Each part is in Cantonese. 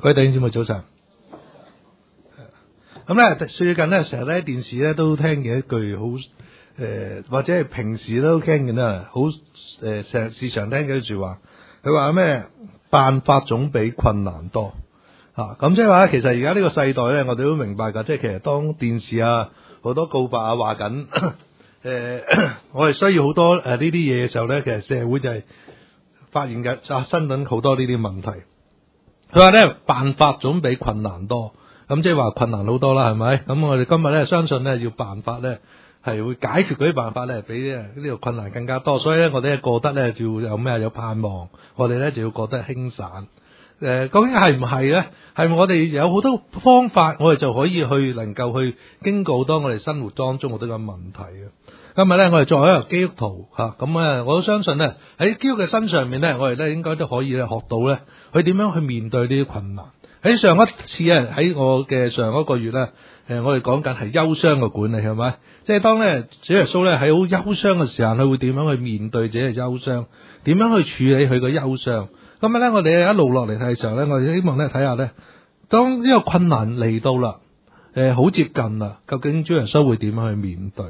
各位弟兄姊妹早晨。咁咧最近咧成日咧電視咧都聽見一句好或者係平時都聽見啦，好成日時常聽嘅一句話，佢話咩？辦法總比困難多啊！咁即係話其實而家呢個世代咧，我哋都明白㗎，即係其實當電視啊好多告白啊話緊我哋需要好多呢啲嘢嘅時候咧，其實社會就係發現嘅發生緊好多呢啲問題。佢話咧辦法總比困難多，咁即係話困難好多啦，係咪？咁我哋今日咧相信咧要辦法咧係會解決嗰啲辦法咧，比呢個困難更加多。所以咧我哋覺得咧就有咩有盼望，我哋咧就要覺得輕散。究竟係唔係咧？係咪我哋有好多方法，我哋就可以去能夠去經過好多我哋生活當中好多嘅問題嘅。今日咧，我哋作為一個基督徒咁我都相信咧喺基督嘅身上面咧，我哋咧應該都可以咧學到咧，佢點樣去面對呢啲困難。喺上一次咧，喺我嘅上一個月咧，我哋講緊係憂傷嘅管理，係咪？即係當咧主耶穌咧喺好憂傷嘅時候，佢會點樣去面對自己嘅憂傷？點樣去處理佢嘅憂傷？咁咧，我哋一路落嚟睇嘅時候咧，我哋希望咧睇下咧，當呢個困難嚟到啦，好接近啦，究竟主耶穌會點樣去面對？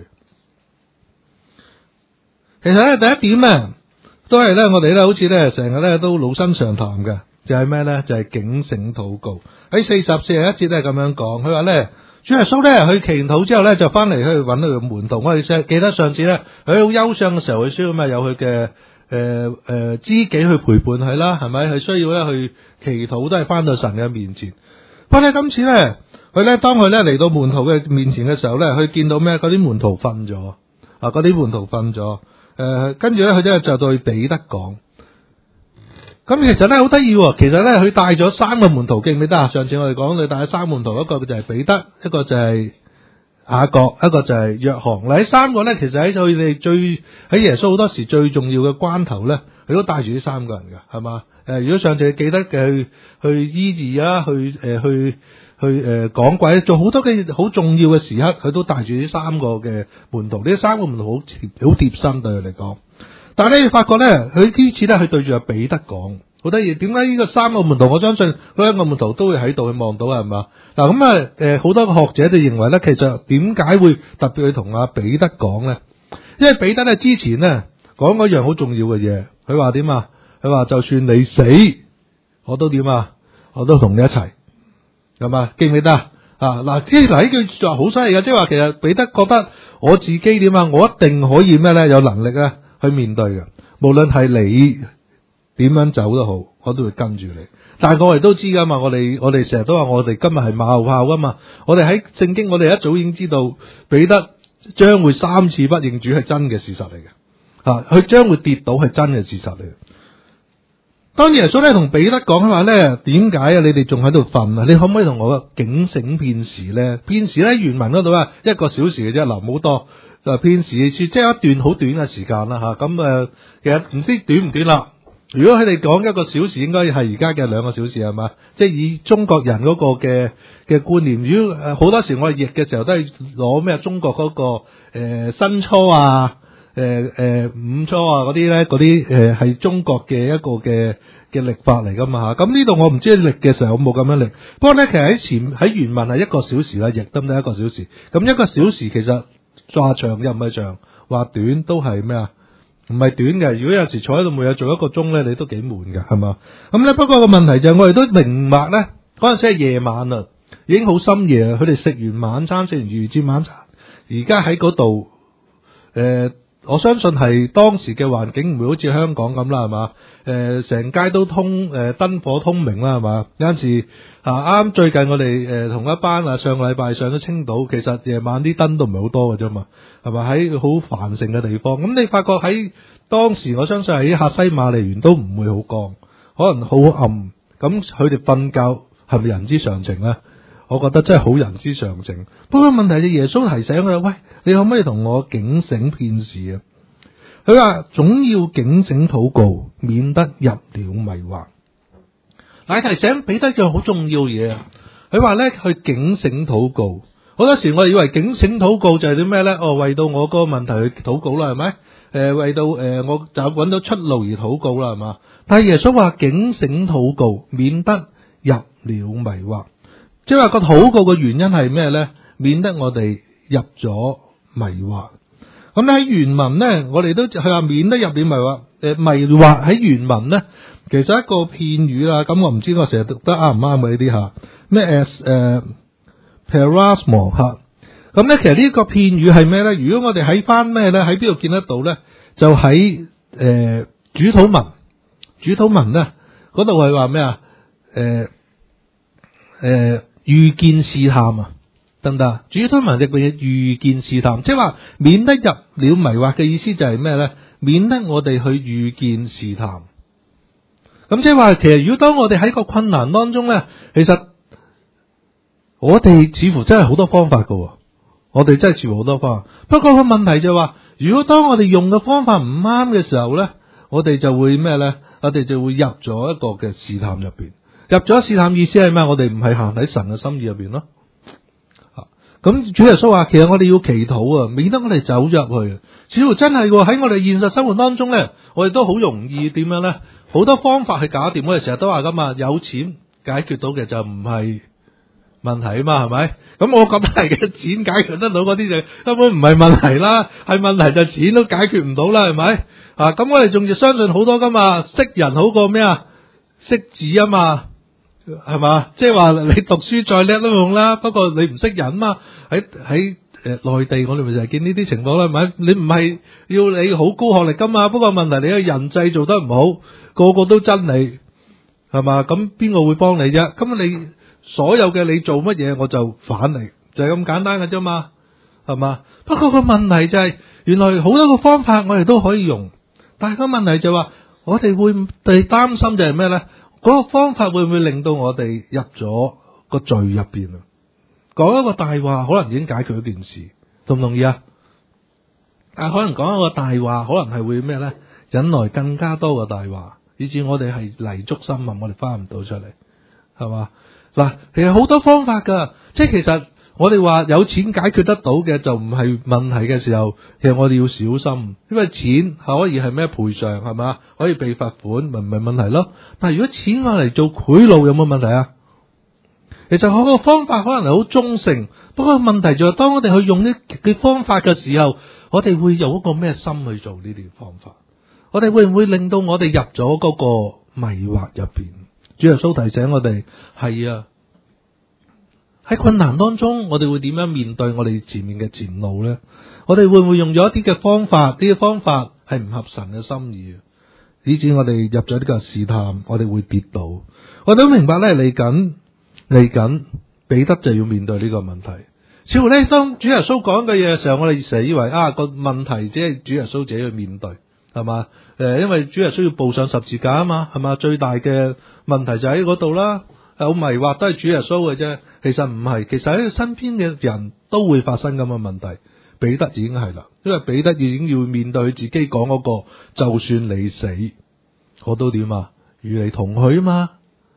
其實咧，第一點咧，都係咧，我哋咧好似咧成日咧都老生常談嘅，就係咩咧？就係警醒禱告。喺40-41節都係咁樣講，佢話咧，主耶穌咧去祈禱之後咧，就翻嚟去揾佢嘅門徒。我哋記得上次咧，佢好憂傷嘅時候，佢需要咩？有佢嘅知己去陪伴佢啦，係咪？佢需要咧去祈禱，都係翻到神嘅面前。不過咧，今次咧，佢咧當佢咧嚟到門徒嘅面前嘅時候咧，佢見到咩？嗰啲門徒瞓咗啊！嗰啲門徒瞓咗。跟住咧，佢咧就對彼得講。咁其實咧好得意喎，其實咧佢帶咗3個門徒，記唔記得啊？上次我哋講佢帶咗3個門徒，一個就係彼得，一個就係雅各，一個就係約翰。嗱，呢3個咧，其實喺佢哋喺耶穌好多時最重要嘅關頭咧，佢都帶住呢3個人㗎，係嘛？如果上次記得嘅去醫治啊，去講鬼，做好多嘅好重要嘅時刻，佢都帶住呢3個嘅門徒。呢3個門徒好貼心對佢嚟講。但係咧，你發覺咧，佢呢次咧，佢對住阿彼得講，好得意。點解呢個3個門徒？我相信嗰1個門徒都會喺度去望到，係嘛？嗱咁好多個學者就認為咧，其實點解會特別去同阿彼得講咧？因為彼得咧之前咧講嗰樣好重要嘅嘢，佢話點啊？佢話就算你死，我都點啊？我都同你一齊。係嘛？記唔記得啊？嗱，呢句話好犀利嘅，即係話其實彼得覺得我自己點啊？我一定可以咩咧？有能力咧去面對嘅，無論係你點樣走都好，我都會跟住你。但係我哋都知噶嘛，我哋成日都話我哋今日係馬後炮噶嘛。我哋喺聖經，我哋一早已經知道彼得將會3次不認主係真嘅事實嚟嘅。佢將會跌倒係真嘅事實嚟嘅。當耶穌咧同彼得講話咧，點解啊？你哋仲喺度瞓啊？你可唔可以同我警醒片時咧？片時咧原文嗰度啊，1個小時嘅啫，嗱，唔好多。片時嘅說，即係一段好短嘅時間啦吓。咁其實唔知短唔短啦。如果佢哋講1個小時，應該係而家嘅2個小時係嘛？即係以中國人嗰個嘅觀念，如果好多時我哋譯嘅時候都係攞咩中國嗰個申初啊。午初啊嗰啲咧，嗰啲係中國嘅一個嘅曆法嚟噶嘛吓。咁呢度我唔知曆嘅時候有冇咁樣曆。不過咧，其實喺原文係1個小時啦，譯得唔得1個小時？咁1個小時其實話長又唔係長，話短都係咩啊？唔係短嘅。如果有時坐喺度冇嘢做1個鐘咧，你都幾悶嘅，係嘛？咁咧，不過個問題就係我哋都明白咧，嗰陣時係夜晚啦，已經好深夜。佢哋食完晚餐，食完預節晚餐，而家喺嗰度我相信係當時嘅環境唔會好似香港咁啦，係嘛？成街都通燈火通明啦，係嘛？有陣時啱最近我哋同一班上個禮拜上咗青島，其實夜晚啲燈都唔係好多嘅啫嘛，係咪？喺好繁盛嘅地方，咁你發覺喺當時我相信喺客西馬尼園都唔會好光，可能好暗。咁佢哋瞓覺係咪人之常情咧？我覺得真係好人之常情。不過問題係耶穌提醒佢，喂，你可唔可以同我警醒片時啊？佢話總要警醒禱告，免得入了迷惑。乃提醒彼得就好重要嘢啊！佢話咧去警醒禱告。好多時我哋以為警醒禱告就係啲咩咧？為到我個問題去禱告啦，係咪？為到我就揾到出路而禱告啦，係嘛？但係耶穌話警醒禱告，免得入迷惑。即係話個禱告嘅原因係咩咧？免得我哋入咗迷惑。咁喺原文咧，我哋都係話免得入了迷惑。迷惑喺原文咧，其實一個片語啦。咁我唔知我成日讀得啱唔啱嘅呢啲吓。咩peirasmo 吓。咁咧，其實呢個片語係咩咧？如果我哋喺翻咩咧，喺邊度見得到咧？就喺主禱文咧嗰度係話咩啊？遇見試探啊，得唔得？主禱文入邊遇見試探，即係話免得入了迷惑嘅意思就係咩咧？免得我哋去遇見試探。咁即係話，其實如果當我哋喺個困難當中咧，其實我哋似乎真係好多方法噶，我哋真係似乎好多方法。不過個問題就係話，如果當我哋用嘅方法唔啱嘅時候咧，我哋就會咩咧？我哋就會入咗一個嘅試探入邊。入咗試探意思係咩？我哋唔係行喺神嘅心意入邊咯。咁主耶穌話，其實我哋要祈禱啊，免得我哋走咗入去。似乎真係喺我哋現實生活當中咧，我哋都好容易點樣咧？好多方法去搞掂。我哋成日都話噶嘛，有錢解決到嘅就唔係問題啊嘛，係咪？咁我覺得係嘅，錢解決得到嗰啲就根本唔係問題啦，係問題就錢都解決唔到啦，係咪？咁我哋仲要相信好多噶嘛，識人好過咩啊？識字啊嘛。係嘛？即係話你讀書再叻都冇用啦。不過你唔識人嘛？喺內地，我哋咪就係見呢啲情況啦。係咪？你唔係要你好高學歷噶嘛？不過問題你個人際做得唔好，個個都憎你，係嘛？咁邊個會幫你啫？咁你所有嘅你做乜嘢，我就反你，就係咁簡單嘅啫嘛，係嘛？不過個問題就係，原來好多個方法我哋都可以用，但係個問題就係話，我哋會擔心就係咩咧？嗰個方法會唔會令到我哋入咗個罪入邊啊？講一個大話可能已經解決一件事，同唔同意啊？但可能講一個大話，可能係會咩咧？引來更加多嘅大話，以至我哋係泥足深陷，我哋翻唔到出嚟，係嘛？嗱，其實好多方法噶，即係其實我哋話有錢解決得到嘅就唔係問題嘅時候，其實我哋要小心，因為錢係可以係咩賠償，係嘛？可以被罰款，咪唔係問題咯。但係如果錢攞嚟做賄賂，有冇問題啊？其實我個方法可能係好中性，不過問題就係當我哋去用呢嘅方法嘅時候，我哋會有一個咩心去做呢啲方法？我哋會唔會令到我哋入咗嗰個迷惑入邊？主耶穌提醒我哋，係啊，喺困難當中，我哋會點樣面對我哋前面嘅前路呢？我哋會唔會用咗一啲嘅方法？呢啲方法係唔合神嘅心意，以至我哋入咗呢個試探，我哋會跌倒。我哋都明白咧，嚟緊彼得就要面對呢個問題。似乎咧，當主耶穌講嘅嘢嘅時候，我哋成日以為個問題只係主耶穌自己去面對，係嘛？因為主耶穌要步上十字架啊嘛，係嘛？最大嘅問題就喺嗰度啦。有迷惑都係主耶穌嘅啫，其實唔係，其實喺身邊嘅人都會發生咁嘅問題。彼得已經係啦，因為彼得已經要面對自己講嗰個，就算你死，我都點啊？與你同去啊嘛。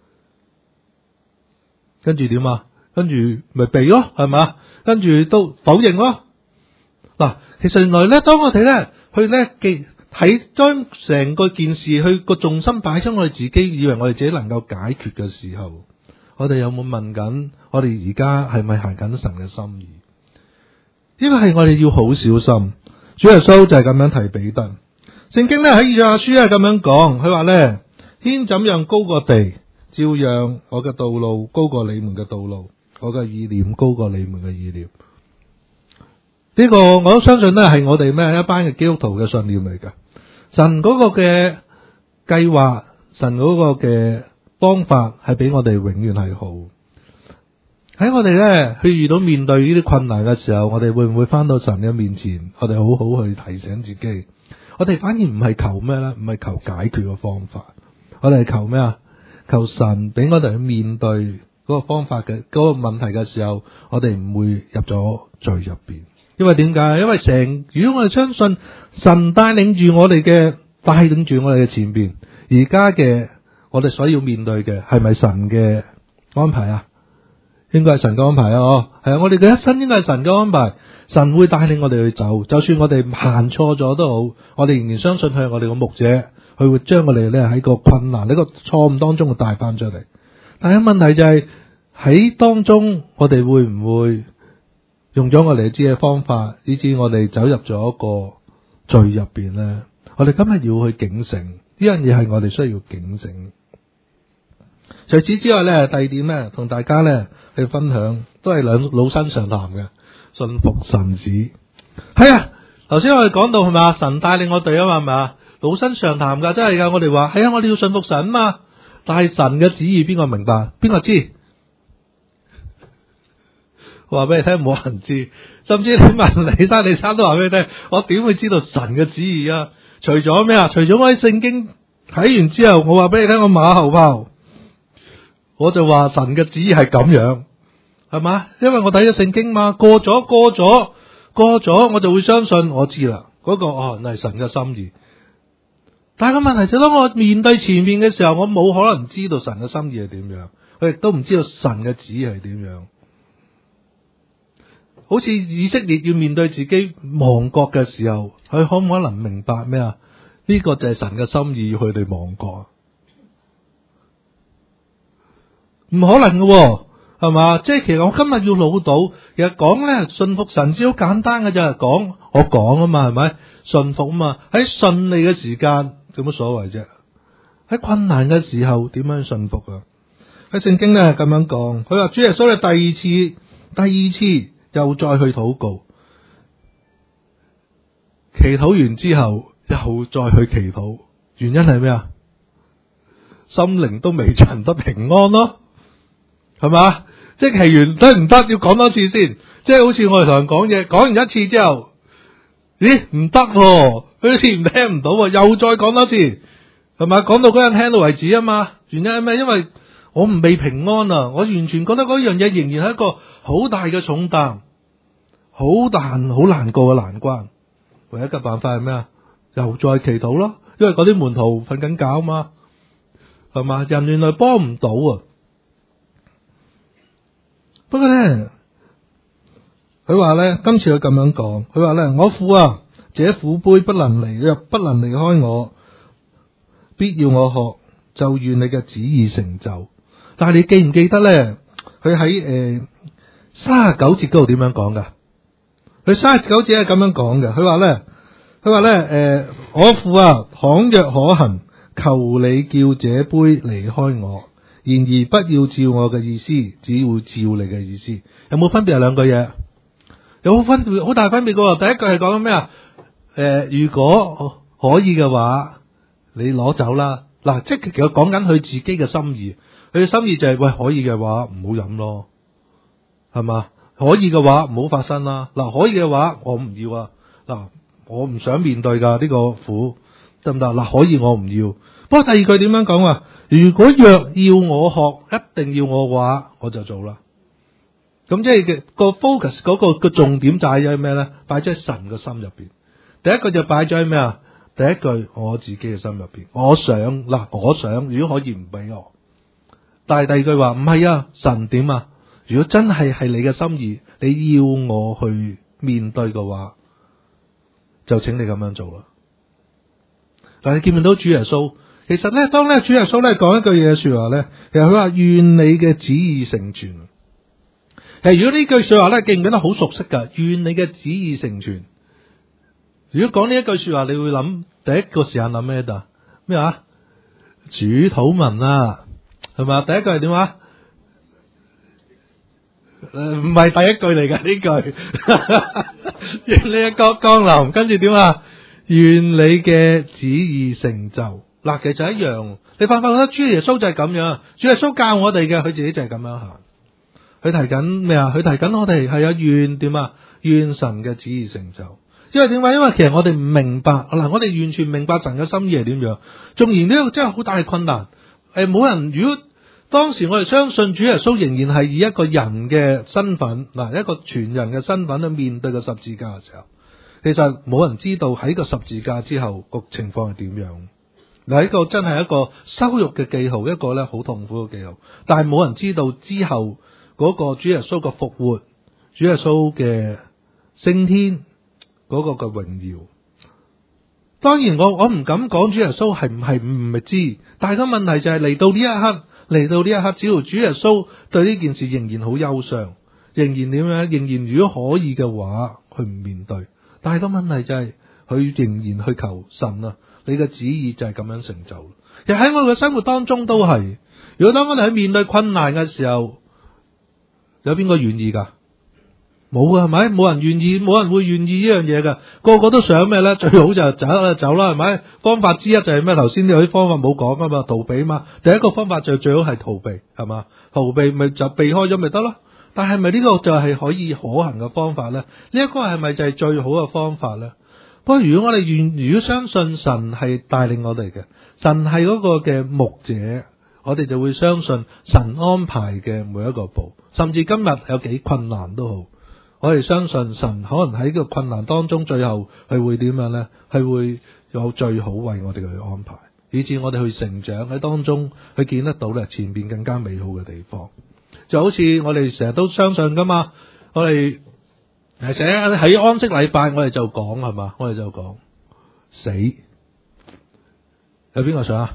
跟住點啊？跟住咪避咯，係嘛？跟住都否認咯。嗱，其實原來咧，當我哋咧去咧睇將成個件事去個重心擺出我哋自己，以為我哋自己能夠解決嘅時候，我哋有冇問緊我哋而家係咪行緊神嘅心意？呢個係我哋要好小心。主耶穌就係咁樣提彼得。聖經咧喺以賽亞書係咁樣講，佢話咧，天怎樣高過地，照樣我嘅道路高過你們嘅道路，我嘅意念高過你們嘅意念。呢個我都相信咧係我哋咩一班嘅基督徒嘅信念嚟㗎。神嗰個嘅計劃，神嗰個嘅方法係俾我哋永遠係好。喺我哋咧去遇到面對呢啲困難嘅時候，我哋會唔會翻到神嘅面前？我哋好好去提醒自己，我哋反而唔係求咩咧，唔係求解決嘅方法，我哋係求咩啊？求神俾我哋去面對嗰個方法嘅嗰個問題嘅時候，我哋唔會入咗罪入邊。因為點解？因為如果我哋相信神帶領住我哋嘅前邊，而家嘅我哋所要面對嘅係咪神嘅安排啊？應該係神嘅安排啊！係啊，我哋嘅一生應該係神嘅安排，神會帶領我哋去走，就算我哋行錯咗都好，我哋仍然相信佢係我哋嘅牧者，佢會將我哋咧喺個困難呢個錯誤當中帶翻出嚟。 但係問題就係喺當中，我哋會唔會用咗我哋知嘅方法，以致我哋走入咗一個罪入邊呢？我哋今日要去警醒，呢樣嘢係我哋需要警醒。除此之外呢，第二點呢，同大家呢去分享，都係老生常談嘅，信服神旨。係啊，頭先我哋講到係咪，神帶領我哋啊嘛，係咪？老生常談噶，真係噶。我哋話係啊，我哋要信服神啊嘛。但係神嘅旨意邊個明白？邊個知？我話俾你聽，冇人知。甚至你問李生都話俾你聽，我點會知道神嘅旨意啊？除咗咩啊？除咗我喺聖經睇完之後，我話俾你聽，我馬後炮，我就話神嘅旨意係咁樣，係嘛？因為我睇咗聖經嘛，過咗，我就會相信我知啦。嗰個係神嘅心意。但係個問題就係，當我面對前面嘅時候，我冇可能知道神嘅心意係點樣，我亦都唔知道神嘅旨意係點樣。好似以色列要面對自己亡國嘅時候，佢可唔可能明白咩啊？呢個就係神嘅心意，要佢哋亡國，唔可能嘅，係嘛？即係其實我今日要老到，其實講咧信服神旨好簡單嘅，就係講我講啊嘛，係咪？信服啊嘛，喺順利嘅時間有乜所謂啫？喺困難嘅時候點樣信服啊？喺聖經咧咁樣講，佢話主耶穌咧第二次又再去禱告，祈禱完之後又再去祈禱，原因係咩啊？心靈都未尋得平安咯，係嘛？即係祈完得唔得？要講多次先，即係好似我哋同人講嘢，講完一次之後，咦唔得，好似聽唔到，又再講多次，係嘛？講到嗰人聽到為止啊嘛。原因係咩？因為我唔未平安啊，我完全覺得嗰樣嘢仍然係一個好大嘅重擔，好難過嘅難關。唯一嘅辦法係咩啊？又再祈禱咯，因為嗰啲門徒瞓緊覺啊嘛，係嘛？人原來幫唔到啊。不過咧，佢話咧，今次佢咁樣講，佢話咧，我父啊，這苦杯不能離開我，必要我喝，就願你嘅旨意成就。但係你記唔記得咧？佢喺39節嗰度點樣講噶？佢39節係咁樣講嘅。佢話咧，我父啊，倘若可行，求你叫這杯離開我。然而不要照我嘅意思，只會照你嘅意思。有冇分別啊？兩句嘢有分別，好大分別噶。第一句係講緊咩啊？如果可以嘅話，你攞走啦。嗱，即係其實講緊佢自己嘅心意。佢嘅心意就係，喂，可以嘅話唔好飲咯，係嘛？可以嘅話唔好發生啦。嗱，可以嘅話我唔要啊。嗱，我唔想面對噶呢個苦，得唔得？嗱，可以我唔要。不過第二句點樣講啊？如果若要我學，一定要我嘅話，我就做啦。咁即係個 focus 嗰個重點就係咩咧？擺咗喺神嘅心入邊。第一個就擺咗喺咩啊？第一句我自己嘅心入邊，我想如果可以唔俾我。但係第二句話唔係啊，神點啊？如果真係你嘅心意，你要我去面對嘅話，就請你咁樣做啦。但係你見唔見到主耶穌？其實咧，當咧主耶穌咧講一句嘢嘅說話咧，其實佢話願你嘅旨意成全。其實如果呢句說話咧，記唔記得好熟悉噶？願你嘅旨意成全。如果講呢一句說話，你會諗第一個時間諗咩㗎？咩話？主禱文啊，係嘛？第一句係點話？唔係第一句嚟㗎呢句。願你嘅國降臨，跟住點啊？願你嘅旨意成就。嗱，其實一樣，你發唔發覺得主耶穌就係咁樣，主耶穌教我哋嘅，佢自己就係咁樣行。佢提緊咩啊？佢提緊我哋係有願點啊？願神嘅旨意成就。因為點解？因為其實我哋唔明白嗱，我哋完全明白神嘅心意係點樣。縱然呢個真係好大嘅困難，冇人。如果當時我哋相信主耶穌仍然係以一個人嘅身份嗱，一個全人嘅身份去面對個十字架嘅時候，其實冇人知道喺個十字架之後個情況係點樣。嗱，呢個真係一個羞辱嘅記號，一個咧好痛苦嘅記號。但係冇人知道之後嗰個主耶穌嘅復活，主耶穌嘅升天嗰個嘅榮耀。當然我唔敢講主耶穌係唔係知，但係個問題就係嚟到呢一刻， 嚟到呢一刻，只要主耶穌對呢件事仍然好憂傷，仍然點樣？仍然如果可以嘅話，去唔面對。但係個問題就係，佢仍然去求神啊，你嘅旨意就係咁樣成就。其實喺我嘅生活當中都係，如果當我哋喺面對困難嘅時候，有邊個願意噶？冇噶，係咪？冇人願意，冇人會願意呢樣嘢噶。個個都想咩咧？最好就走啦，走啦，係咪？方法之一就係咩？頭先有啲方法冇講噶嘛，逃避嘛。第一個方法就最好係逃避，係嘛？逃避咪就避開咗咪得咯。但係咪呢個就係可以可行嘅方法咧？呢一個係咪就係最好嘅方法咧？不過如果我哋如果相信神係帶領我哋嘅，神係嗰個嘅牧者，我哋就會相信神安排嘅每一個步，甚至今日有幾困難都好。我哋相信神可能喺個困難當中，最後係會點樣呢？係會有最好為我哋去安排，以至我哋去成長喺當中，去見得到咧前邊更加美好嘅地方。就好似我哋成日都相信噶嘛，我哋成日喺安息禮拜，我哋就講係嘛，我哋就講死，有邊個想啊？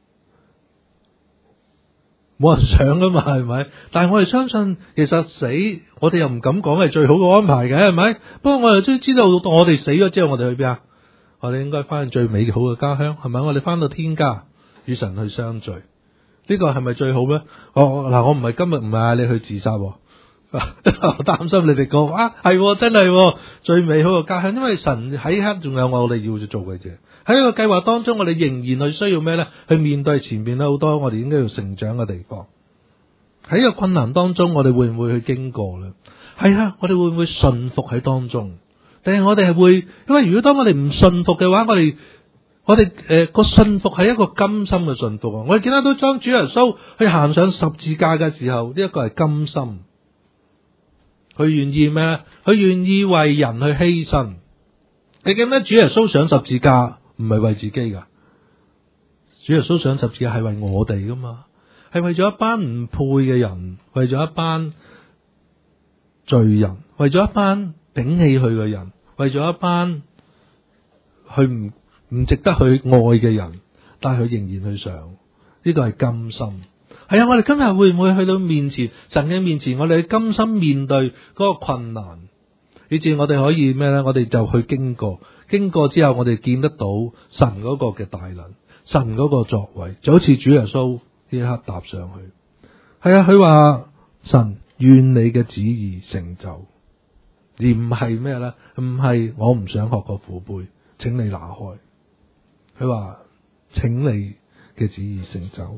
冇人想噶嘛，係咪？但係我哋相信，其實死，我哋又唔敢講係最好嘅安排嘅，係咪？不過我哋都知道，我哋死咗之後，我哋去邊啊？我哋應該翻去最美好嘅家鄉，係咪？我哋翻到天家，與神去相聚，呢個係咪最好咩？我唔係今日唔係嗌你去自殺，我擔心你哋講啊，係真係最美好嘅家鄉，因為神喺刻仲有我哋要做嘅嘢。喺呢個計劃當中，我哋仍然去需要咩呢？去面對前面好多我哋應該要成長嘅地方。喺呢個困難當中，我哋會唔會去經過呢？係啊，我哋會唔會順服喺當中？定係我哋係會？因為如果當我哋唔順服嘅話，我哋個順服係一個甘心嘅順服啊！我哋見得到當主耶穌去行上十字架嘅時候，呢一個係甘心。佢願意咩？佢願意為人去犧牲。你記唔記得主耶穌上十字架唔係為自己噶？主耶穌上十字架係為我哋噶嘛？係為咗一班唔配嘅人，為咗一班罪人，為咗一班摒棄佢嘅人，為咗一班佢唔值得去愛嘅人，但係佢仍然去上。呢個係甘心。係啊，我哋今日會唔會去到面前，神嘅面前，我哋甘心面對嗰個困難，以至我哋可以咩呢？我哋就去經過之後，我哋見得到神嗰個嘅大能，神嗰個作為，就好似主耶穌呢一刻踏上去。係啊，佢話神願你嘅旨意成就，而唔係咩呢？唔係我唔想學個苦杯，請你拿開。佢話請你嘅旨意成就。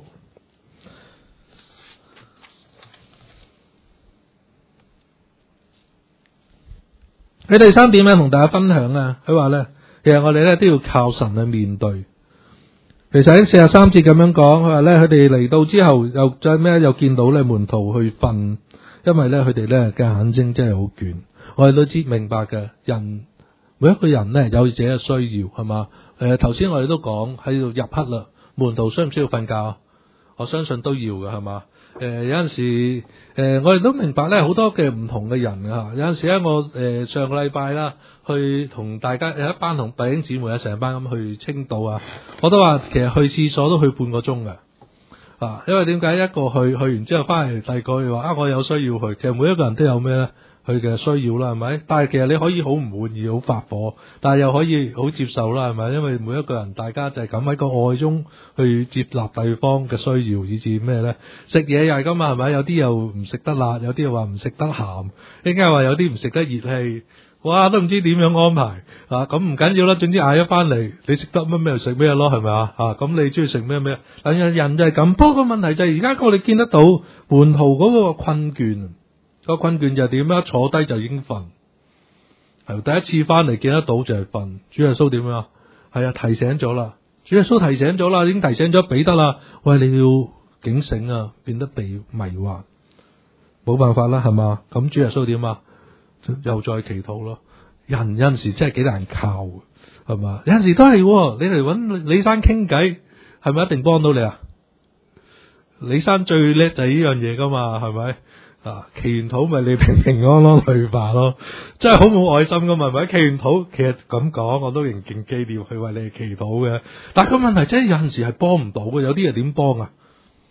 喺第三點咧，同大家分享啊，佢話咧，其實我哋咧都要靠神去面對。其實喺43節咁樣講，佢話咧，佢哋嚟到之後又再咩？又見到咧門徒去瞓，因為咧佢哋咧嘅眼睛真係好倦。我哋都知明白嘅，人每一個人咧有自己嘅需要，係嘛？頭先我哋都講喺度入黑啦，門徒需唔需要瞓覺？我相信都要嘅，係嘛？有陣時我哋都明白咧，好多嘅唔同嘅人啊。有陣時咧，我上個禮拜啦，去同大家有一班同弟兄姊妹啊，成班咁去青島啊，我都話其實去廁所都去半個鐘嘅啊。因為點解一個去完之後翻嚟，第二個又話我有需要去。其實每一個人都有咩咧？佢嘅需要啦，係咪？但係其實你可以好唔滿意、好發火，但係又可以好接受啦，係咪？因為每一個人大家就係咁喺個愛中去接納對方嘅需要，以至咩咧？食嘢又係咁啊，係咪？有啲又唔食得辣，有啲又話唔食得鹹，應該話有啲唔食得熱氣，哇！都唔知點樣安排啊！咁唔緊要啦，總之嗌咗翻嚟，你食得乜咩就食咩咯，係咪啊？咁你中意食咩咩？但係人就係咁。不過個問題就係而家我哋見得到門徒嗰個困倦。個困倦就係點樣？坐低就已經瞓，係第一次翻嚟見得到就係瞓。主耶穌點樣？係啊，提醒咗啦。主耶穌提醒咗啦，已經提醒咗彼得啦。喂，你要警醒啊，變得被迷惑，冇辦法啦，係嘛？咁主耶穌點啊？又再祈禱咯。人有陣時真係幾難靠，係嘛？有陣時都係，你嚟搵李生傾偈，係咪一定幫到你啊？李生最叻就係呢樣嘢噶嘛，係咪？祈完禱咪你平平安安去吧咯，真係好冇愛心噶嘛，係咪？祈完禱其實咁講，我都仍敬紀念去為你祈禱嘅。但係個問題真係有陣時係幫唔到嘅，有啲人點幫啊？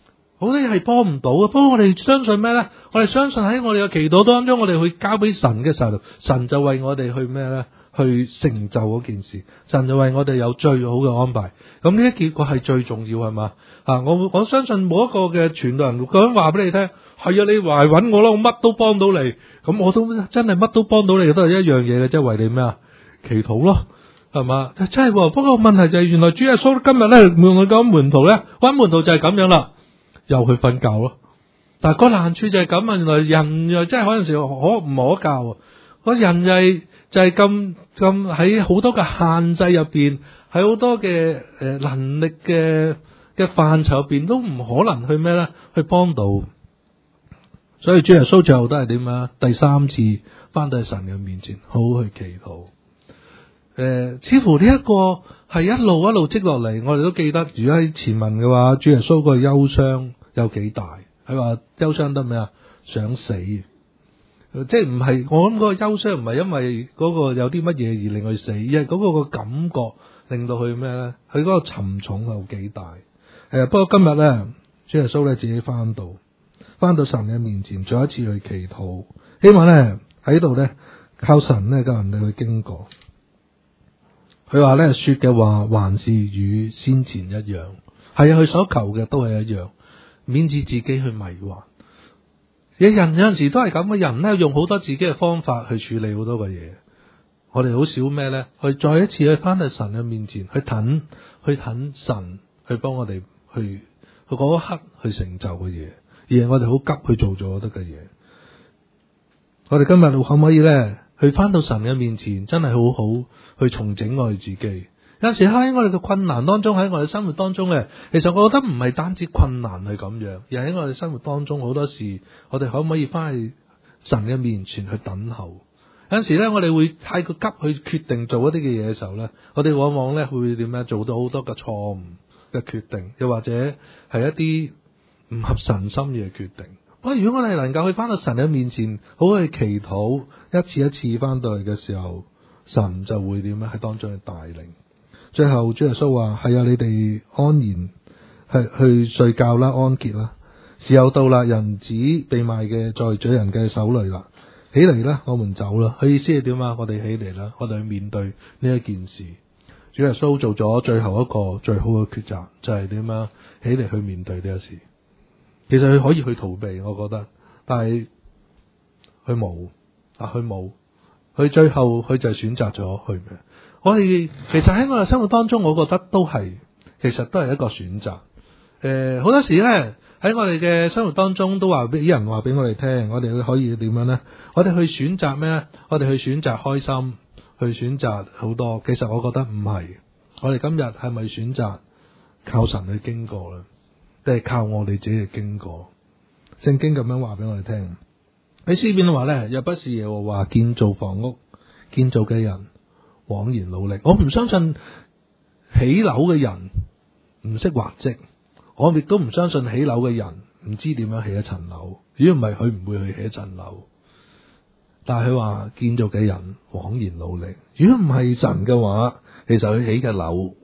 好多嘢係幫唔到嘅。不過我哋相信咩咧？我哋相信喺我哋嘅祈禱當中，我哋去交俾神嘅時候，神就為我哋去咩咧？去成就嗰件事，神就為我哋有最好嘅安排。咁呢啲結果係最重要，係嘛？我相信冇一個嘅傳道人咁話俾你聽，係啊，你嚟搵我啦，我乜都幫到你。咁我都真係乜都幫到你，都係一樣嘢嘅，即係為你咩啊？祈禱咯，係嘛？真係。不過問題就係原來主耶穌今日咧，用佢講門徒咧，搵門徒就係咁樣啦，又去瞓覺咯。但係個難處就係咁啊，原來人又真係可能時可唔可教，個人就係咁喺好多嘅限制入邊，喺好多嘅能力嘅範疇入邊，都唔可能去咩咧？去幫到。所以主耶穌最後都係點啊？第三次翻到神嘅面前，好好去祈禱。似乎呢一個係一路積落嚟。我哋都記得，如果喺前文嘅話，主耶穌個憂傷有幾大？佢話憂傷得咩啊？想死。即係唔係，我諗嗰個憂傷唔係因為嗰個有啲乜嘢而令佢死，而係嗰個感覺令到佢咩咧？佢嗰個沉重有幾大？不過今日咧，主耶穌咧自己翻到神嘅面前，再一次去祈禱，希望咧喺度咧靠神咧教人哋去經過。佢話咧說嘅話還是與先前一樣，係啊，佢所求嘅都係一樣，免致自己去迷惑。人有陣時都係咁嘅，人咧用好多自己嘅方法去處理好多嘅嘢。我哋好少咩咧？去再一次去翻到神嘅面前，去等神去幫我哋去嗰一刻去成就嘅嘢，而係我哋好急去做咗得嘅嘢。我哋今日可唔可以咧去翻到神嘅面前，真係好好去重整我哋自己？有陣時喺我哋嘅困難當中，喺我哋生活當中咧，其實我覺得唔係單止困難係咁樣，而喺我哋生活當中好多時，我哋可唔可以翻去神嘅面前去等候？有陣時咧，我哋會太過急去決定做一啲嘅嘢嘅時候咧，我哋往往咧會點樣做到好多嘅錯誤嘅決定，又或者係一啲唔合神心意嘅決定。不過如果我哋能夠去翻到神嘅面前，好好去祈禱，一次一次翻到嚟嘅時候，神就會點樣喺當中去帶領。最後主耶穌話：係啊，你哋安然去睡覺啦，安歇啦。時候到啦，人子被賣嘅在罪人嘅手裏啦。起嚟啦，我們走啦。佢意思係點啊？我哋起嚟啦，我哋去面對呢一件事。主耶穌做咗最後一個最好嘅抉擇，就係點啊？起嚟去面對呢件事。其實佢可以去逃避，我覺得，但係佢冇，佢最後佢就選擇咗去咩？我哋其實喺我哋生活當中，我覺得其實都係一個選擇。好多時咧喺我哋嘅生活當中，都話俾啲人話俾我哋聽，我哋可以點樣咧？我哋去選擇咩？我哋去選擇開心，去選擇好多。其實我覺得唔係。我哋今日係咪選擇靠神去經過咧？定係靠我哋自己去經過？聖經咁樣話俾我哋聽。喺詩篇話咧，若不是耶和華建造房屋，建造嘅人枉然努力。我唔相信起樓嘅人唔識畫則，我亦都唔相信起樓嘅人唔知點樣起一層樓。如果唔係，佢唔會去起一層樓。但係佢話建造嘅人枉然努力。如果唔係神嘅話，其實佢起嘅樓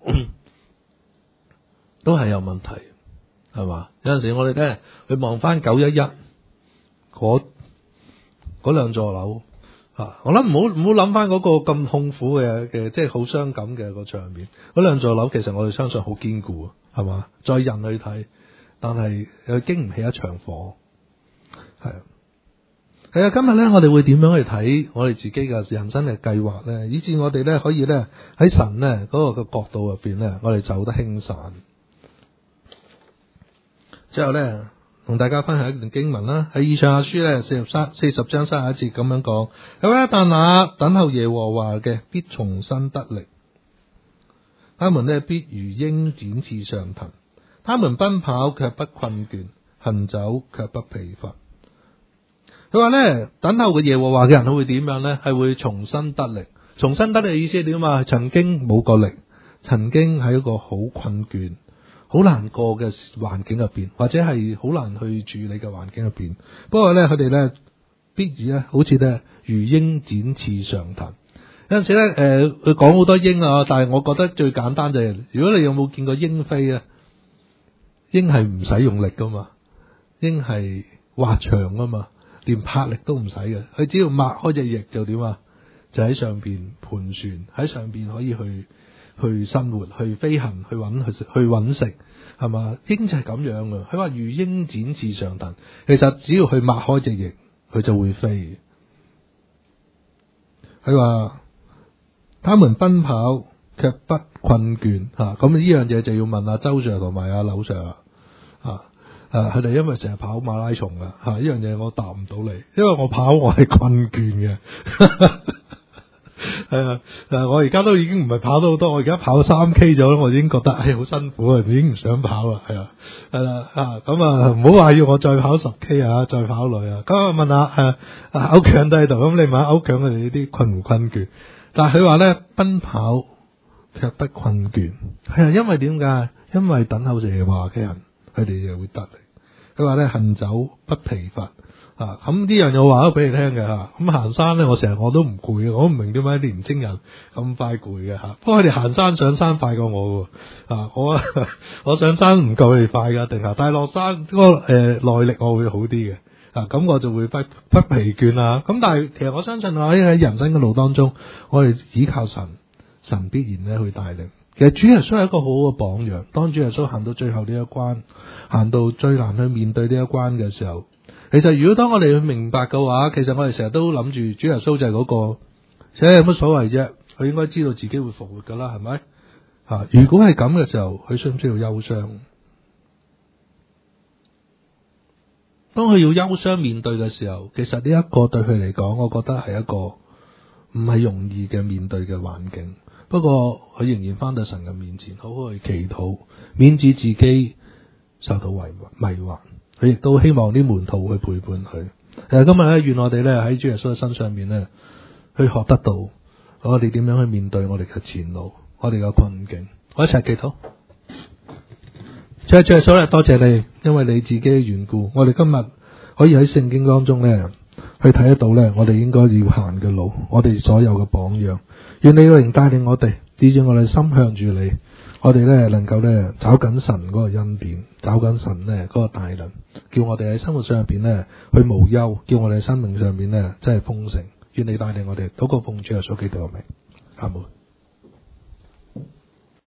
都係有問題，係嘛？有陣時我哋咧去望翻911嗰兩座樓。我諗唔好諗翻嗰個咁痛苦嘅，即係好傷感嘅個場面。嗰兩座樓其實我哋相信好堅固，係嘛？在人去睇，但係又經唔起一場火。係啊，今日咧我哋會點樣去睇我哋自己嘅人生嘅計劃咧？以致我哋咧可以咧喺神咧嗰個嘅角度入邊咧，我哋走得輕散。之後咧，同大家分享一段經文啦，喺以賽亞書咧40章31節咁樣講：但那等候耶和華嘅必重新得力，他們咧必如鷹展翅上騰，他們奔跑卻不困倦，行走卻不疲乏。佢話咧，等候嘅耶和華嘅人佢會點樣咧？係會重新得力。重新得力嘅意思係點啊？曾經冇過力，曾經喺一個好困倦、好難過嘅環境入邊，或者係好難去處理嘅環境入邊。不過咧，佢哋咧必如咧，好似咧如鷹展翅上騰。有陣時咧，佢講好多鷹啊，但係我覺得最簡單就係，如果你有冇見過鷹飛啊？鷹係唔使用力噶嘛， 經係滑翔啊嘛，連魄力都唔使嘅，佢只要擘開隻翼就點啊？就喺上邊盤旋，喺上邊可以去生活、去飛行、去揾食，係嘛？鷹就係咁樣嘅。佢話如鷹展翅上騰，其實只要佢擘開隻翼，佢就會飛。佢話他們奔跑卻不困倦嚇，咁呢樣嘢就要問阿周 Sir 同埋阿柳 Sir 啦嚇。佢哋因為成日跑馬拉松噶嚇，呢樣嘢我答唔到你，因為我跑我係困倦嘅。係啊，我而家都已經唔係跑得好多，我而家跑3K 咗，我已經覺得好辛苦啊，已經唔想跑啦。係啊，係啦咁唔好話要我再跑10K 啊，再跑耐啊。咁我問下歐強都喺度，咁你問下歐強佢哋呢啲困唔困倦？但係佢話咧，奔跑卻不困倦，係啊，因為點解？因為等候耶和華嘅人，佢哋就會得力。佢話咧，行走不疲乏。咁呢樣嘢我話咗俾你聽嘅嚇。咁行山咧，我成日我都唔攰嘅，我唔明點解年青人咁快攰嘅嚇。不過佢哋行山上山快過我喎。我上山唔夠佢哋快㗎，定係？但係落山嗰個耐力我會好啲嘅。咁我就會不疲倦啦。咁但係其實我相信喺人生嘅路當中，我哋依靠神，神必然咧去帶領。其實主耶穌係一個好好嘅榜樣。當主耶穌行到最後呢一關，行到最難去面對呢一關嘅時候，其實如果當我哋去明白嘅話，其實我哋成日都諗住主耶穌就係嗰個，有乜所謂啫？佢應該知道自己會復活噶啦，係咪？如果係咁嘅時候，佢需唔需要憂傷？當佢要憂傷面對嘅時候，其實呢一個對佢嚟講，我覺得係一個唔係容易嘅面對嘅環境。不過佢仍然翻到神嘅面前，好好去祈禱，免致自己受到迷惑。佢亦都希望啲門徒去陪伴佢。今日咧，願我哋咧喺主耶穌嘅身上面咧，去學得到我哋點樣去面對我哋嘅前路，我哋嘅困境。我一齊祈禱。主耶穌咧，多謝你，因為你自己嘅緣故，我哋今日可以喺聖經當中咧去睇得到咧，我哋應該要行嘅路，我哋所有嘅榜樣。願你嘅靈帶領我哋，指住我哋心向住你。我哋咧能夠咧找緊神嗰個恩典，找緊神咧嗰個大能，叫我哋喺生活上邊咧去無憂，叫我哋喺生命上邊咧真係豐盛。願你帶領我哋，禱告奉主耶穌基督嘅名，阿門。